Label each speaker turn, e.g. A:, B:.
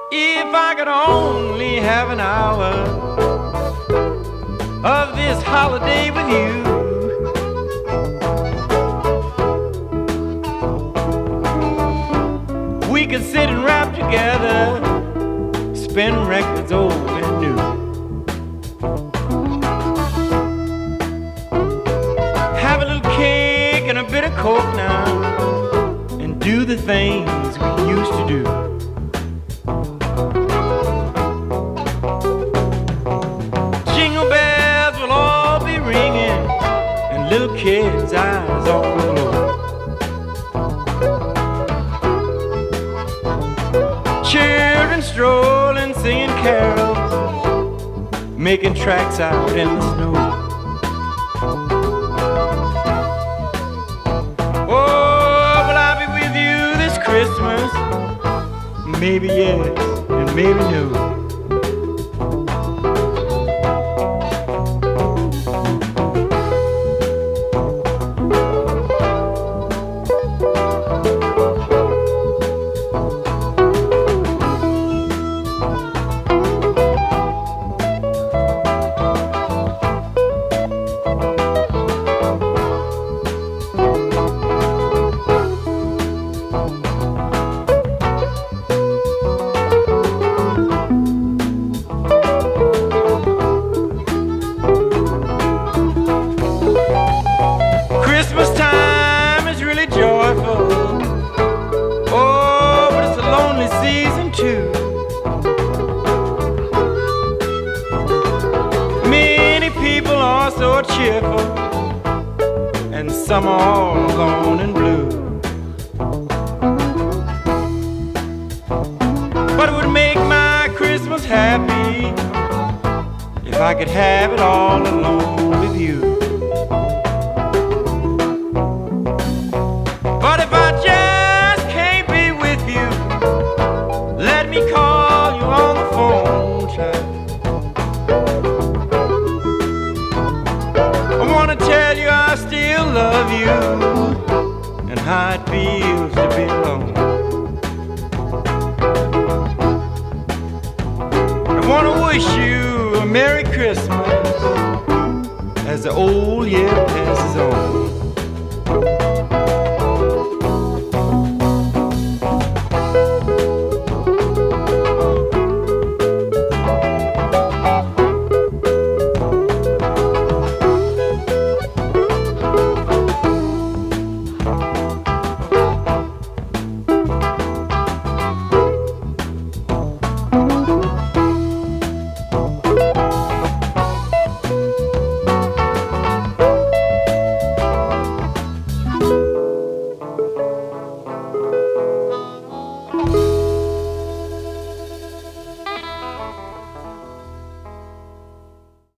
A: If I could only have an hour of this holiday with you, we could sit and rap together, spin records old and new. Have a little cake and a bit of coke now, and do the things we used to do. Jingle bells will all be ringing, and little kids' eyes all glow. Children strolling, singing carols, making tracks out in the snow. Oh, will I be with you this Christmas? Maybe yes, and maybe no. Christmas time is really joyful. Oh, but it's a lonely season too. Many people are so cheerful, and some are all alone and blue. But it would make my Christmas happy if I could have it all alone with you. But if I just can't be with you, let me call you on the phone, child. I wanna tell you I still love you, and how it feels to be alone. I wanna wish you a Merry Christmas as the old year passes on.